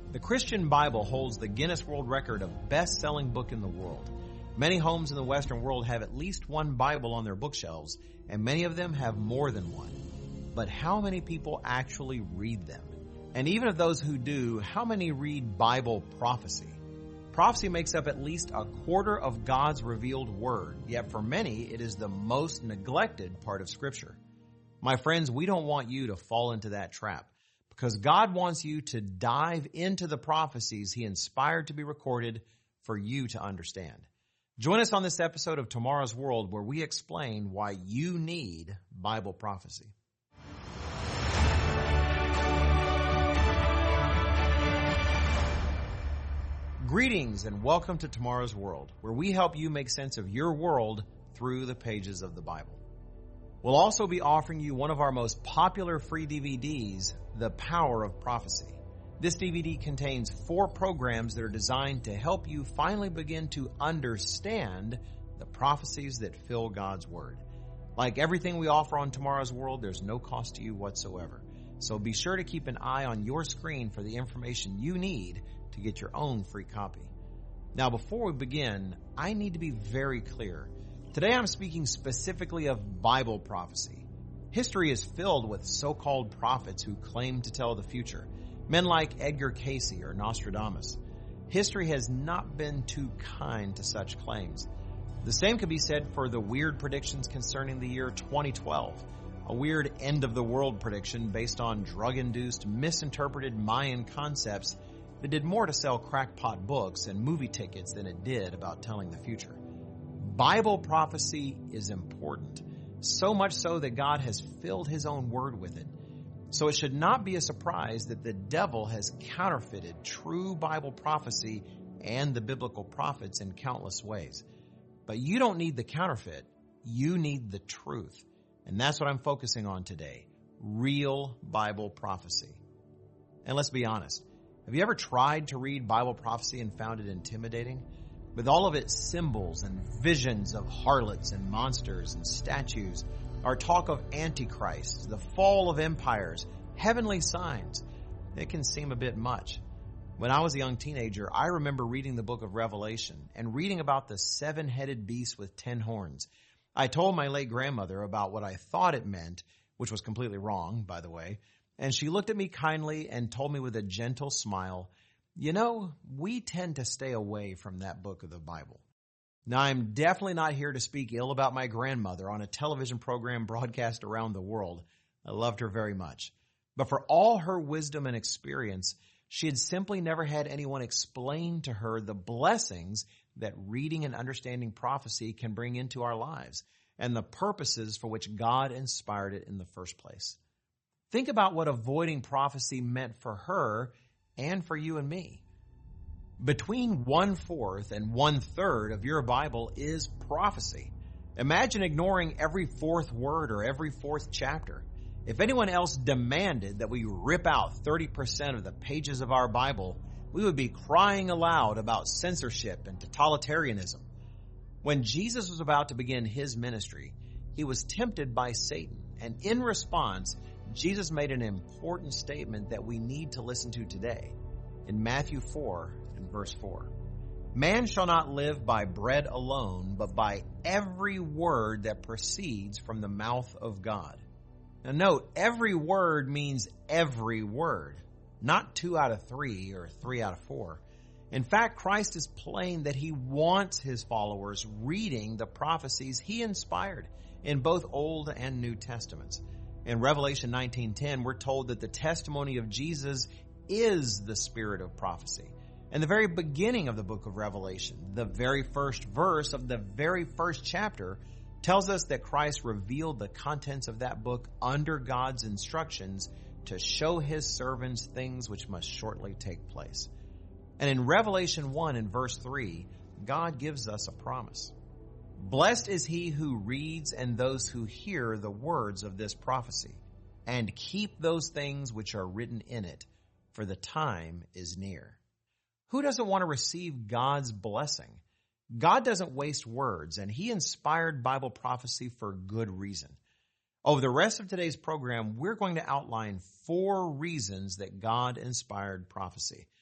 The Christian Bible holds the Guinness World Record of best-selling book in the world. Many homes in the Western world have at least one Bible on their bookshelves, and many of them have more than one. But how many people actually read them? And even of those who do, how many read Bible prophecy? Prophecy makes up at least a quarter of God's revealed word, yet for many it is the most neglected part of Scripture. My friends, we don't want you to fall into that trap, because God wants you to dive into the prophecies He inspired to be recorded for you to understand. Join us on this episode of Tomorrow's World, where we explain why you need Bible prophecy. Greetings and welcome to Tomorrow's World, where we help you make sense of your world through the pages of the Bible. We'll also be offering you one of our most popular free DVDs, The Power of Prophecy. This DVD contains 4 programs that are designed to help you finally begin to understand the prophecies that fill God's Word. Like everything we offer on Tomorrow's World, there's no cost to you whatsoever. So be sure to keep an eye on your screen for the information you need to get your own free copy. Now, before we begin, I need to be very clear. Today I'm speaking specifically of Bible prophecy. History is filled with so-called prophets who claim to tell the future. Men like Edgar Cayce or Nostradamus. History has not been too kind to such claims. The same could be said for the weird predictions concerning the year 2012. A weird end-of-the-world prediction based on drug-induced, misinterpreted Mayan concepts that did more to sell crackpot books and movie tickets than it did about telling the future. Bible prophecy is important, so much so that God has filled His own word with it. So it should not be a surprise that the devil has counterfeited true Bible prophecy and the biblical prophets in countless ways. But you don't need the counterfeit, you need the truth. And that's what I'm focusing on today, real Bible prophecy. And let's be honest, have you ever tried to read Bible prophecy and found it intimidating? With all of its symbols and visions of harlots and monsters and statues, our talk of Antichrist, the fall of empires, heavenly signs, it can seem a bit much. When I was a young teenager, I remember reading the book of Revelation and reading about the 7-headed beast with 10 horns. I told my late grandmother about what I thought it meant, which was completely wrong, by the way, and she looked at me kindly and told me with a gentle smile, "You know, we tend to stay away from that book of the Bible." Now, I'm definitely not here to speak ill about my grandmother on a television program broadcast around the world. I loved her very much. But for all her wisdom and experience, she had simply never had anyone explain to her the blessings that reading and understanding prophecy can bring into our lives and the purposes for which God inspired it in the first place. Think about what avoiding prophecy meant for her and for you and me. Between 1/4 and 1/3 of your Bible is prophecy. Imagine ignoring every 4th word or every 4th chapter. If anyone else demanded that we rip out 30% of the pages of our Bible, we would be crying aloud about censorship and totalitarianism. When Jesus was about to begin His ministry, He was tempted by Satan, and in response, Jesus made an important statement that we need to listen to today. In Matthew 4 and verse 4, "Man shall not live by bread alone, but by every word that proceeds from the mouth of God." Now note, every word means every word, not 2 out of 3 or 3 out of 4. In fact, Christ is plain that He wants His followers reading the prophecies He inspired in both Old and New Testaments. In Revelation 19:10, we're told that the testimony of Jesus is the spirit of prophecy. In the very beginning of the book of Revelation, the very first verse of the very first chapter tells us that Christ revealed the contents of that book under God's instructions to show His servants things which must shortly take place. And in Revelation 1 and verse 3, God gives us a promise. "Blessed is he who reads and those who hear the words of this prophecy, and keep those things which are written in it, for the time is near." Who doesn't want to receive God's blessing? God doesn't waste words, and He inspired Bible prophecy for good reason. Over the rest of today's program, we're going to outline 4 reasons that God inspired prophecy.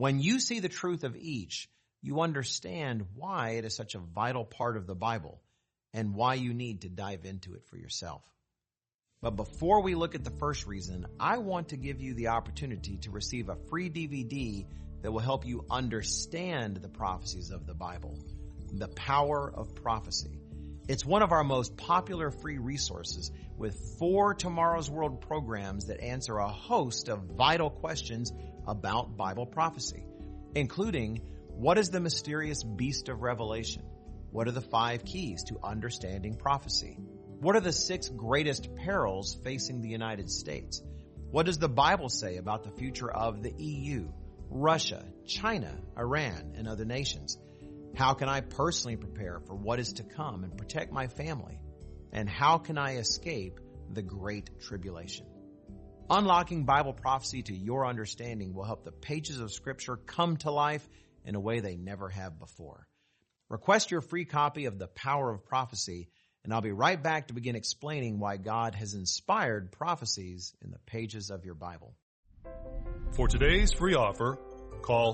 When you see the truth of each, you understand why it is such a vital part of the Bible and why you need to dive into it for yourself. But before we look at the first reason, I want to give you the opportunity to receive a free DVD that will help you understand the prophecies of the Bible, The Power of Prophecy. It's one of our most popular free resources with 4 Tomorrow's World programs that answer a host of vital questions about Bible prophecy, including what is the mysterious beast of Revelation? What are the 5 keys to understanding prophecy? What are the 6 greatest perils facing the United States? What does the Bible say about the future of the EU, Russia, China, Iran, and other nations? How can I personally prepare for what is to come and protect my family? And how can I escape the Great Tribulation? Unlocking Bible prophecy to your understanding will help the pages of Scripture come to life in a way they never have before. Request your free copy of The Power of Prophecy, and I'll be right back to begin explaining why God has inspired prophecies in the pages of your Bible. For today's free offer, call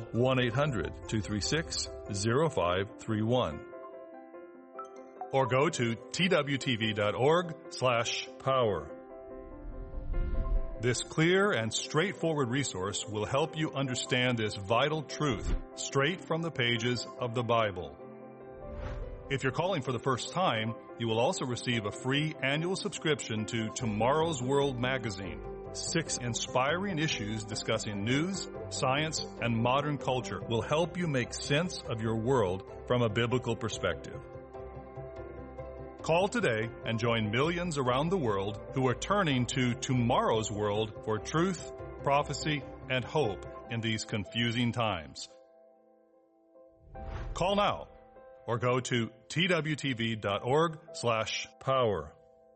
1-800-236-0531 or go to twtv.org/power. This clear and straightforward resource will help you understand this vital truth straight from the pages of the Bible. If you're calling for the first time, you will also receive a free annual subscription to Tomorrow's World magazine. 6 inspiring issues discussing news, science, and modern culture will help you make sense of your world from a biblical perspective. Call today and join millions around the world who are turning to Tomorrow's World for truth, prophecy, and hope in these confusing times. Call now or go to twtv.org/power.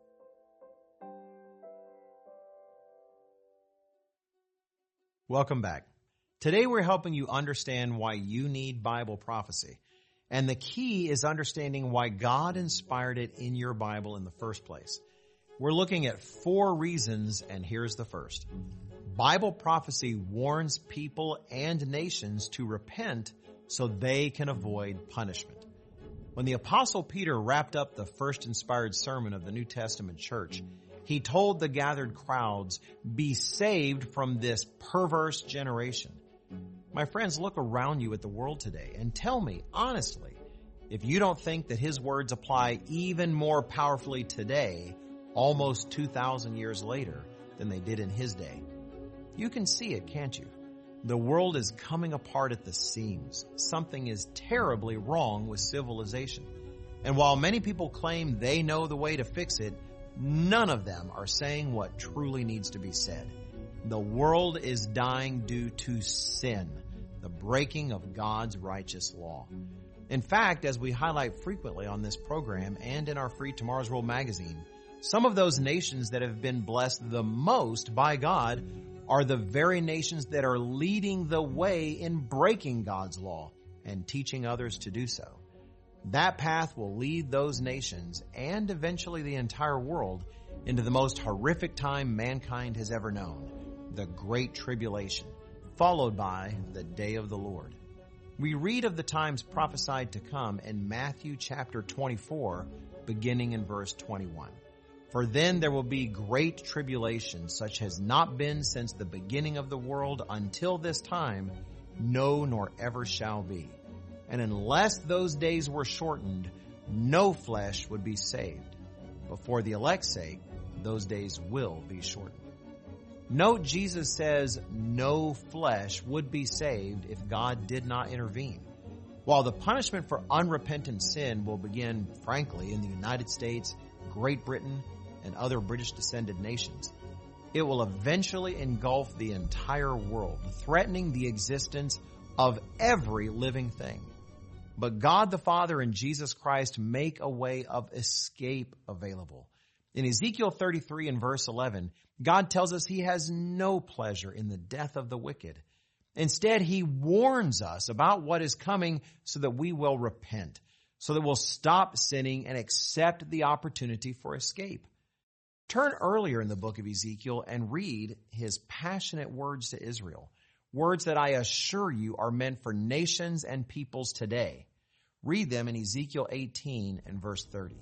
Welcome back. Today we're helping you understand why you need Bible prophecy. And the key is understanding why God inspired it in your Bible in the first place. We're looking at 4 reasons, and here's the first. Bible prophecy warns people and nations to repent so they can avoid punishment. When the Apostle Peter wrapped up the first inspired sermon of the New Testament church, he told the gathered crowds, "Be saved from this perverse generation." My friends, look around you at the world today and tell me, honestly, if you don't think that his words apply even more powerfully today, almost 2,000 years later, than they did in his day. You can see it, can't you? The world is coming apart at the seams. Something is terribly wrong with civilization. And while many people claim they know the way to fix it, none of them are saying what truly needs to be said. The world is dying due to sin, the breaking of God's righteous law. In fact, as we highlight frequently on this program and in our free Tomorrow's World magazine, some of those nations that have been blessed the most by God are the very nations that are leading the way in breaking God's law and teaching others to do so. That path will lead those nations and eventually the entire world into the most horrific time mankind has ever known, the Great Tribulation, followed by the Day of the Lord. We read of the times prophesied to come in Matthew chapter 24, beginning in verse 21. For then there will be great tribulation, such has not been since the beginning of the world until this time, no, nor ever shall be. And unless those days were shortened, no flesh would be saved. But for the elect's sake, those days will be shortened. Note Jesus says no flesh would be saved if God did not intervene. While the punishment for unrepentant sin will begin, frankly, in the United States, Great Britain, and other British-descended nations, it will eventually engulf the entire world, threatening the existence of every living thing. But God the Father and Jesus Christ make a way of escape available. In Ezekiel 33 and verse 11, God tells us he has no pleasure in the death of the wicked. Instead, he warns us about what is coming so that we will repent, so that we'll stop sinning and accept the opportunity for escape. Turn earlier in the book of Ezekiel and read his passionate words to Israel, words that I assure you are meant for nations and peoples today. Read them in Ezekiel 18 and verse 30.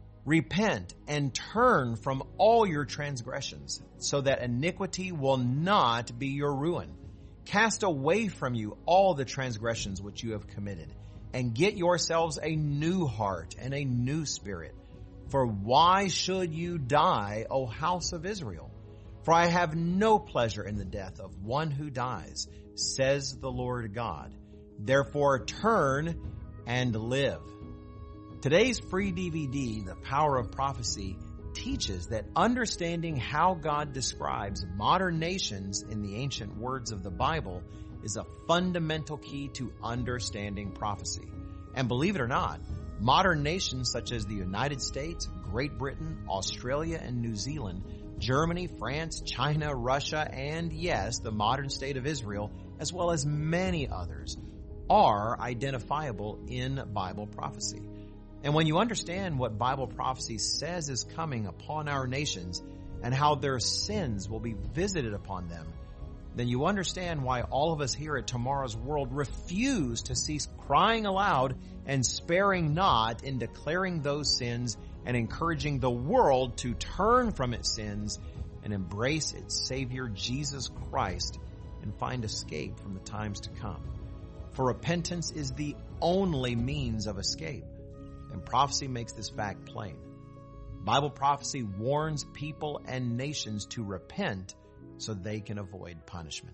Repent and turn from all your transgressions, so that iniquity will not be your ruin. Cast away from you all the transgressions which you have committed, and get yourselves a new heart and a new spirit. For why should you die, O house of Israel? For I have no pleasure in the death of one who dies, says the Lord God. Therefore turn and live. Today's free DVD, The Power of Prophecy, teaches that understanding how God describes modern nations in the ancient words of the Bible is a fundamental key to understanding prophecy. And believe it or not, modern nations such as the United States, Great Britain, Australia, and New Zealand, Germany, France, China, Russia, and yes, the modern state of Israel, as well as many others, are identifiable in Bible prophecy. And when you understand what Bible prophecy says is coming upon our nations and how their sins will be visited upon them, then you understand why all of us here at Tomorrow's World refuse to cease crying aloud and sparing not in declaring those sins and encouraging the world to turn from its sins and embrace its Savior, Jesus Christ, and find escape from the times to come. For repentance is the only means of escape. And prophecy makes this fact plain. Bible prophecy warns people and nations to repent so they can avoid punishment.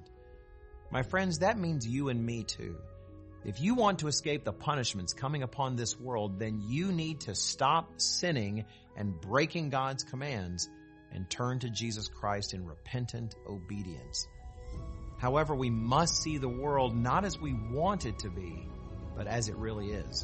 My friends, that means you and me too. If you want to escape the punishments coming upon this world, then you need to stop sinning and breaking God's commands and turn to Jesus Christ in repentant obedience. However, we must see the world not as we want it to be, but as it really is.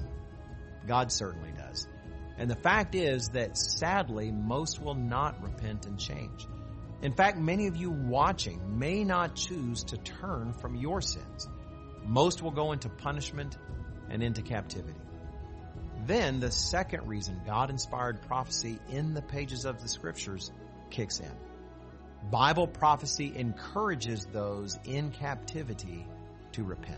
God certainly does. And the fact is that sadly, most will not repent and change. In fact, many of you watching may not choose to turn from your sins. Most will go into punishment and into captivity. Then the second reason God-inspired prophecy in the pages of the Scriptures kicks in. Bible prophecy encourages those in captivity to repent.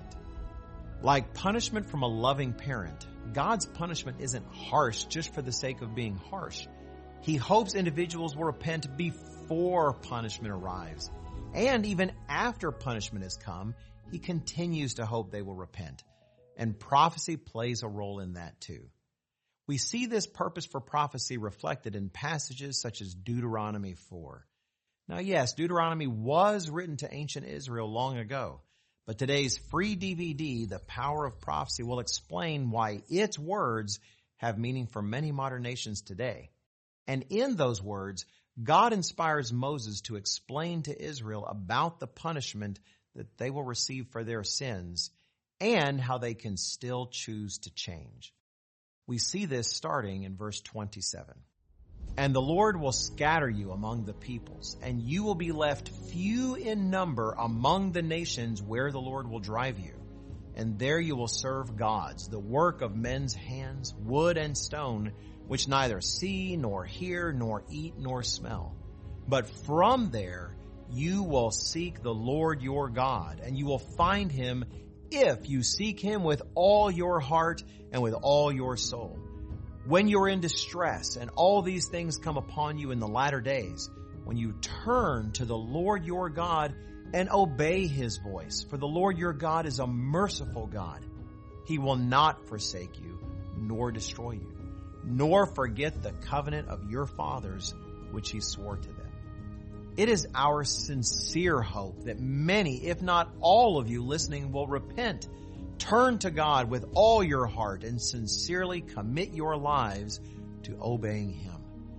Like punishment from a loving parent, God's punishment isn't harsh just for the sake of being harsh. He hopes individuals will repent before punishment arrives. And even after punishment has come, He continues to hope they will repent. And prophecy plays a role in that too. We see this purpose for prophecy reflected in passages such as Deuteronomy 4. Now yes, Deuteronomy was written to ancient Israel long ago. But today's free DVD, The Power of Prophecy, will explain why its words have meaning for many modern nations today. And in those words, God inspires Moses to explain to Israel about the punishment that they will receive for their sins and how they can still choose to change. We see this starting in verse 27. And the Lord will scatter you among the peoples, and you will be left few in number among the nations where the Lord will drive you. And there you will serve gods, the work of men's hands, wood and stone, which neither see, nor hear, nor eat, nor smell. But from there you will seek the Lord your God, and you will find Him if you seek Him with all your heart and with all your soul. When you're in distress and all these things come upon you in the latter days, when you turn to the Lord your God and obey His voice, for the Lord your God is a merciful God. He will not forsake you, nor destroy you, nor forget the covenant of your fathers, which He swore to them. It is our sincere hope that many, if not all of you listening, will repent. Turn to God with all your heart and sincerely commit your lives to obeying Him.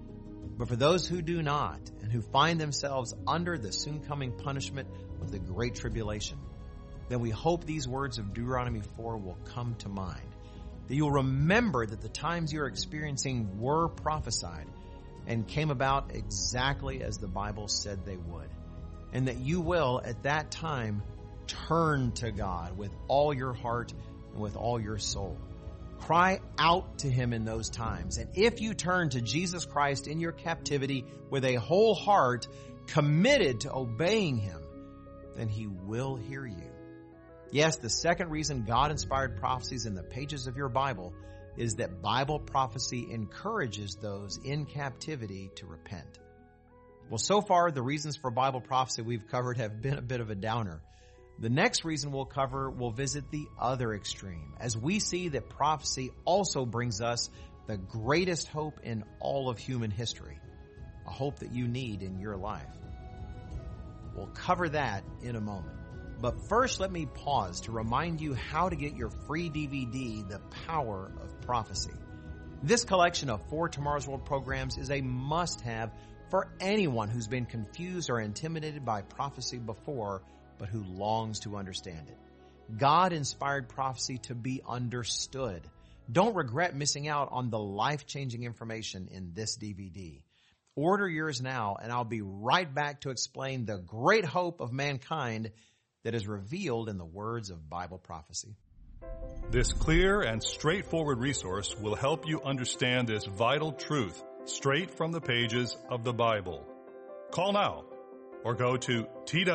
But for those who do not and who find themselves under the soon coming punishment of the Great Tribulation, then we hope these words of Deuteronomy 4 will come to mind. That you'll remember that the times you're experiencing were prophesied and came about exactly as the Bible said they would. And that you will, at that time, turn to God with all your heart and with all your soul. Cry out to Him in those times. And if you turn to Jesus Christ in your captivity with a whole heart committed to obeying Him, then He will hear you. Yes, the second reason God inspired prophecies in the pages of your Bible is that Bible prophecy encourages those in captivity to repent. Well, so far, the reasons for Bible prophecy we've covered have been a bit of a downer. The next reason we'll cover will visit the other extreme, as we see that prophecy also brings us the greatest hope in all of human history, a hope that you need in your life. We'll cover that in a moment. But first, let me pause to remind you how to get your free DVD, The Power of Prophecy. This collection of 4 Tomorrow's World programs is a must-have for anyone who's been confused or intimidated by prophecy before, but who longs to understand it. God inspired prophecy to be understood. Don't regret missing out on the life-changing information in this DVD. Order yours now, and I'll be right back to explain the great hope of mankind that is revealed in the words of Bible prophecy. This clear and straightforward resource will help you understand this vital truth straight from the pages of the Bible. Call now or go to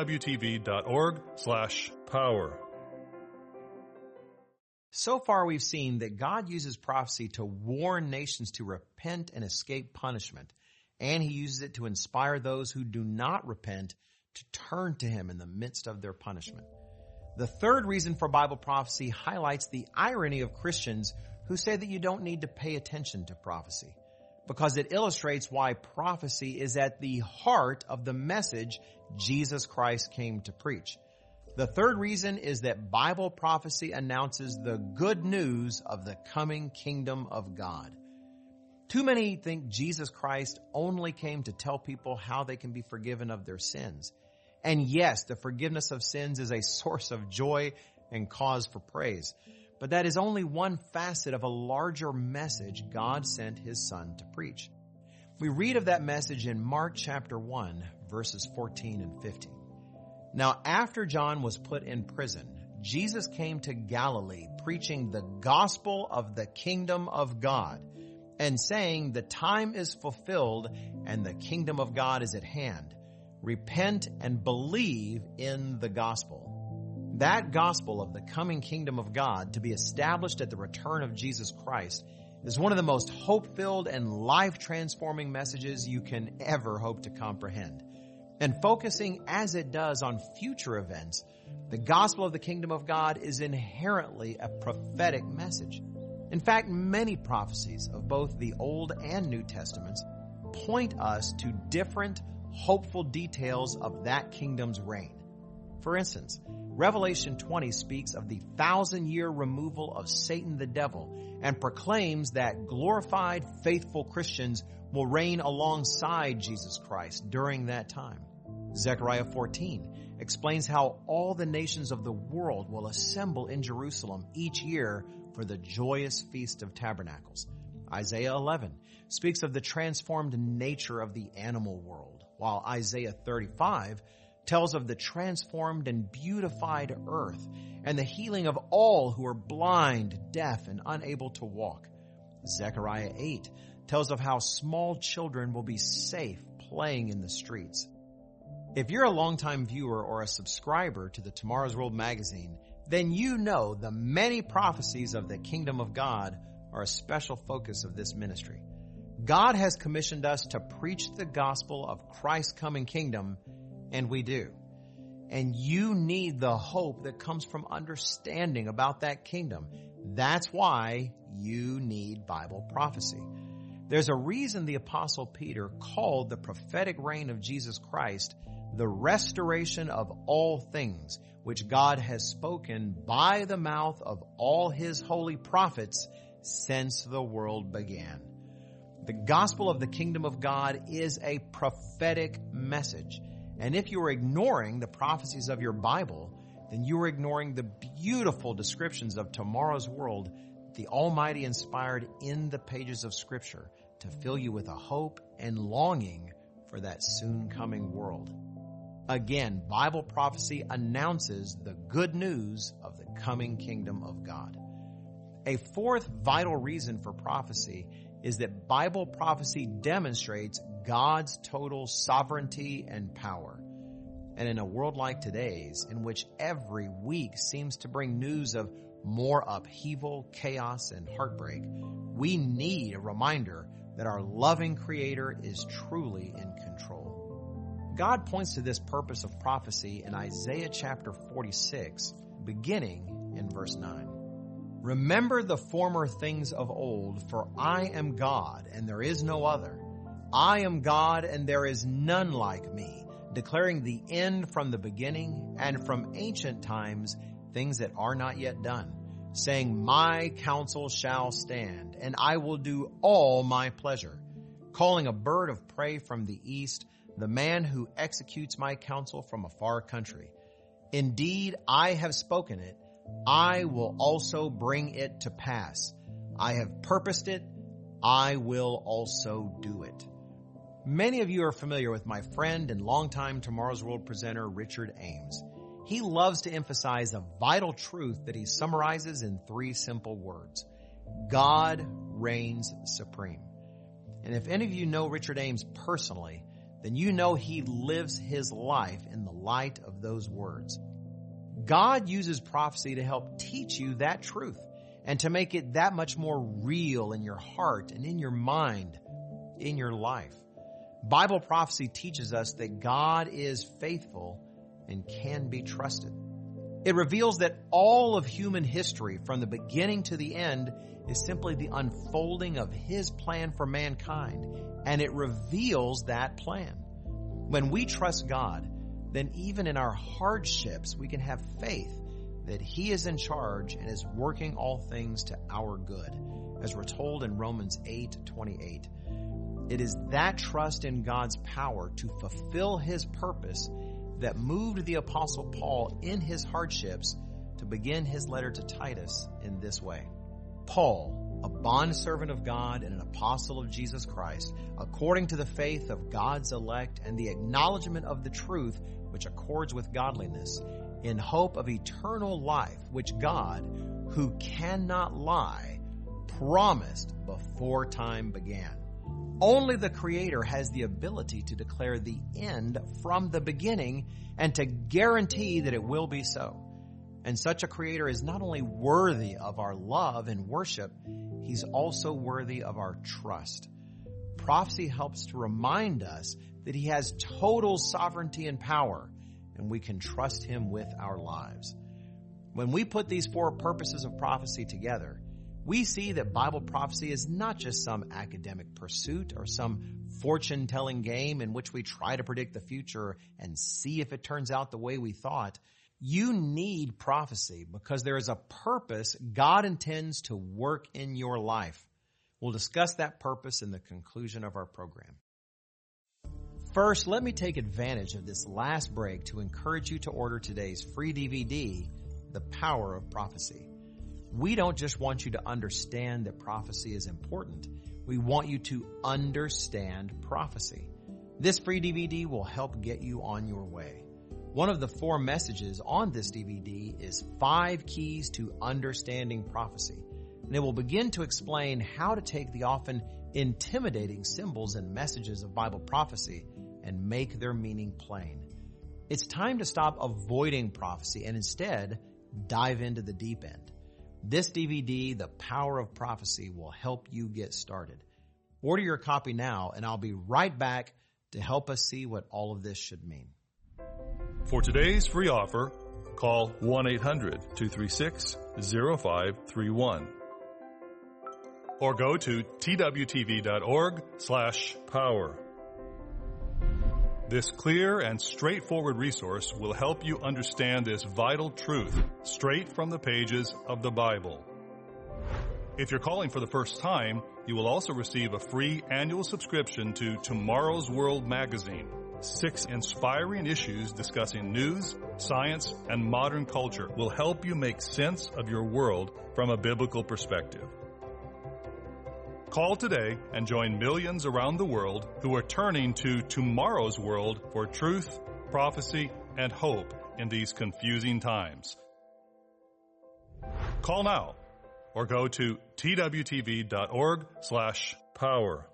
twtv.org/power. So far, we've seen that God uses prophecy to warn nations to repent and escape punishment, and He uses it to inspire those who do not repent to turn to Him in the midst of their punishment. The third reason for Bible prophecy highlights the irony of Christians who say that you don't need to pay attention to prophecy, because it illustrates why prophecy is at the heart of the message Jesus Christ came to preach. The third reason is that Bible prophecy announces the good news of the coming kingdom of God. Too many think Jesus Christ only came to tell people how they can be forgiven of their sins. And yes, the forgiveness of sins is a source of joy and cause for praise. But that is only one facet of a larger message God sent His Son to preach. We read of that message in Mark chapter 1, verses 14 and 15. Now, after John was put in prison, Jesus came to Galilee preaching the gospel of the kingdom of God and saying, "The time is fulfilled and the kingdom of God is at hand. Repent and believe in the gospel." That gospel of the coming kingdom of God to be established at the return of Jesus Christ is one of the most hope-filled and life-transforming messages you can ever hope to comprehend. And focusing as it does on future events, the gospel of the kingdom of God is inherently a prophetic message. In fact, many prophecies of both the Old and New Testaments point us to different hopeful details of that kingdom's reign. For instance, Revelation 20 speaks of the 1,000-year removal of Satan the devil and proclaims that glorified, faithful Christians will reign alongside Jesus Christ during that time. Zechariah 14 explains how all the nations of the world will assemble in Jerusalem each year for the joyous Feast of Tabernacles. Isaiah 11 speaks of the transformed nature of the animal world, while Isaiah 35 tells of the transformed and beautified earth and the healing of all who are blind, deaf, and unable to walk. Zechariah 8 tells of how small children will be safe playing in the streets. If you're a longtime viewer or a subscriber to the Tomorrow's World magazine, then you know the many prophecies of the kingdom of God are a special focus of this ministry. God has commissioned us to preach the gospel of Christ's coming kingdom, and we do. And you need the hope that comes from understanding about that kingdom. That's why you need Bible prophecy. There's a reason the Apostle Peter called the prophetic reign of Jesus Christ the restoration of all things, which God has spoken by the mouth of all His holy prophets since the world began. The gospel of the kingdom of God is a prophetic message. And if you are ignoring the prophecies of your Bible, then you are ignoring the beautiful descriptions of tomorrow's world the Almighty inspired in the pages of Scripture to fill you with a hope and longing for that soon coming world. Again, Bible prophecy announces the good news of the coming kingdom of God. A fourth vital reason for prophecy is that Bible prophecy demonstrates God's total sovereignty and power. And in a world like today's, in which every week seems to bring news of more upheaval, chaos, and heartbreak, we need a reminder that our loving Creator is truly in control. God points to this purpose of prophecy in Isaiah chapter 46, beginning in verse 9. Remember the former things of old, for I am God, and there is no other. I am God, and there is none like me, declaring the end from the beginning, and from ancient times things that are not yet done, saying, My counsel shall stand, and I will do all my pleasure, calling a bird of prey from the east, the man who executes my counsel from a far country. Indeed, I have spoken it, I will also bring it to pass. I have purposed it, I will also do it. Many of you are familiar with my friend and longtime Tomorrow's World presenter, Richard Ames. He loves to emphasize a vital truth that he summarizes in 3 simple words. God reigns supreme. And if any of you know Richard Ames personally, then you know he lives his life in the light of those words. God uses prophecy to help teach you that truth and to make it that much more real in your heart and in your mind, in your life. Bible prophecy teaches us that God is faithful and can be trusted. It reveals that all of human history, from the beginning to the end, is simply the unfolding of His plan for mankind, and it reveals that plan. When we trust God, then even in our hardships, we can have faith that He is in charge and is working all things to our good, as we're told in Romans 8:28. It is that trust in God's power to fulfill His purpose that moved the Apostle Paul in his hardships to begin his letter to Titus in this way. Paul, a bondservant of God and an apostle of Jesus Christ, according to the faith of God's elect and the acknowledgement of the truth which accords with godliness, in hope of eternal life, which God, who cannot lie, promised before time began. Only the Creator has the ability to declare the end from the beginning and to guarantee that it will be so. And such a Creator is not only worthy of our love and worship, He's also worthy of our trust. Prophecy helps to remind us that He has total sovereignty and power, and we can trust Him with our lives. When we put these 4 purposes of prophecy together, we see that Bible prophecy is not just some academic pursuit or some fortune-telling game in which we try to predict the future and see if it turns out the way we thought. You need prophecy because there is a purpose God intends to work in your life. We'll discuss that purpose in the conclusion of our program. First, let me take advantage of this last break to encourage you to order today's free DVD, The Power of Prophecy. We don't just want you to understand that prophecy is important. We want you to understand prophecy. This free DVD will help get you on your way. One of the 4 messages on this DVD is 5 keys to understanding prophecy. And it will begin to explain how to take the often intimidating symbols and messages of Bible prophecy and make their meaning plain. It's time to stop avoiding prophecy and instead dive into the deep end. This DVD, The Power of Prophecy, will help you get started. Order your copy now, and I'll be right back to help us see what all of this should mean. For today's free offer, call 1-800-236-0531 or go to twtv.org/power. This clear and straightforward resource will help you understand this vital truth straight from the pages of the Bible. If you're calling for the first time, you will also receive a free annual subscription to Tomorrow's World magazine. 6 inspiring issues discussing news, science, and modern culture will help you make sense of your world from a biblical perspective. Call today and join millions around the world who are turning to Tomorrow's World for truth, prophecy, and hope in these confusing times. Call now or go to twtv.org/power.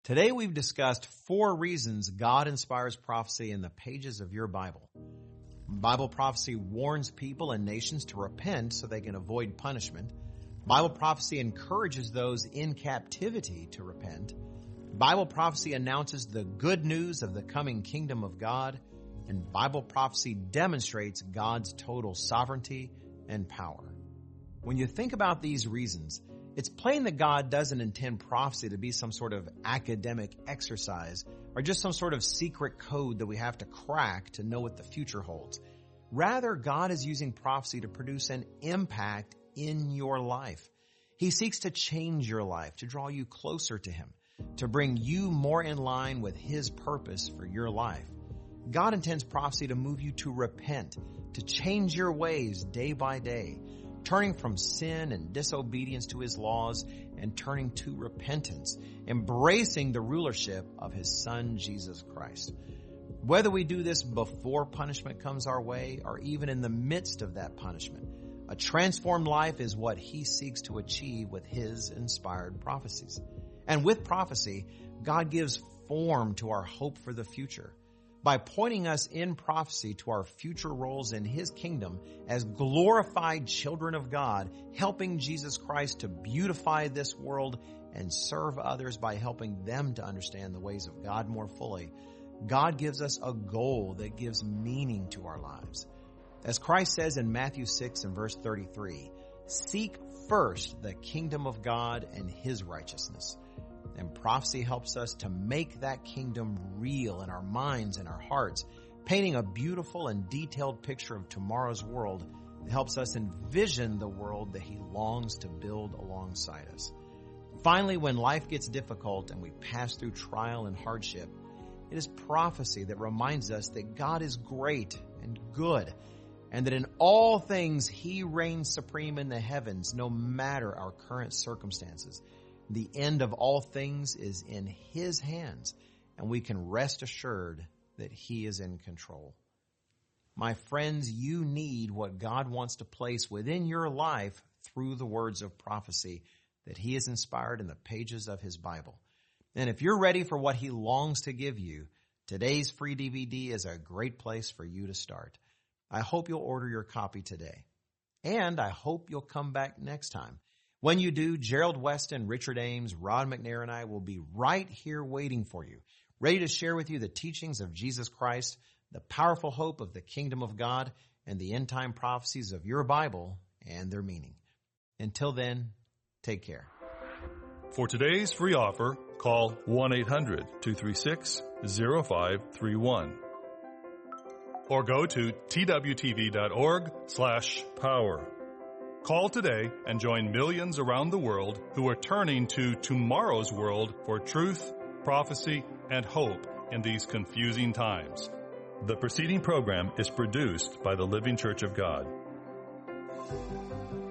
Today we've discussed 4 reasons God inspires prophecy in the pages of your Bible. Bible prophecy warns people and nations to repent so they can avoid punishment. Bible prophecy encourages those in captivity to repent. Bible prophecy announces the good news of the coming kingdom of God. And Bible prophecy demonstrates God's total sovereignty and power. When you think about these reasons, it's plain that God doesn't intend prophecy to be some sort of academic exercise or just some sort of secret code that we have to crack to know what the future holds. Rather, God is using prophecy to produce an impact in your life. He seeks to change your life, to draw you closer to Him, to bring you more in line with His purpose for your life. God intends prophecy to move you to repent, to change your ways day by day, turning from sin and disobedience to His laws and turning to repentance, embracing the rulership of His Son, Jesus Christ. Whether we do this before punishment comes our way or even in the midst of that punishment, a transformed life is what He seeks to achieve with His inspired prophecies. And with prophecy, God gives form to our hope for the future. By pointing us in prophecy to our future roles in His kingdom as glorified children of God, helping Jesus Christ to beautify this world and serve others by helping them to understand the ways of God more fully, God gives us a goal that gives meaning to our lives. As Christ says in Matthew 6 and verse 33, "Seek first the kingdom of God and His righteousness." And prophecy helps us to make that kingdom real in our minds and our hearts, painting a beautiful and detailed picture of tomorrow's world that helps us envision the world that He longs to build alongside us. Finally, when life gets difficult and we pass through trial and hardship, it is prophecy that reminds us that God is great and good, and that in all things He reigns supreme in the heavens, no matter our current circumstances. The end of all things is in His hands, and we can rest assured that He is in control. My friends, you need what God wants to place within your life through the words of prophecy that He has inspired in the pages of His Bible. And if you're ready for what He longs to give you, today's free DVD is a great place for you to start. I hope you'll order your copy today. And I hope you'll come back next time. When you do, Gerald Weston, Richard Ames, Rod McNair, and I will be right here waiting for you, ready to share with you the teachings of Jesus Christ, the powerful hope of the kingdom of God, and the end-time prophecies of your Bible and their meaning. Until then, take care. For today's free offer, call 1-800-236-0531 or go to twtv.org/power. Call today and join millions around the world who are turning to tomorrow's world for truth, prophecy, and hope in these confusing times. The preceding program is produced by the Living Church of God.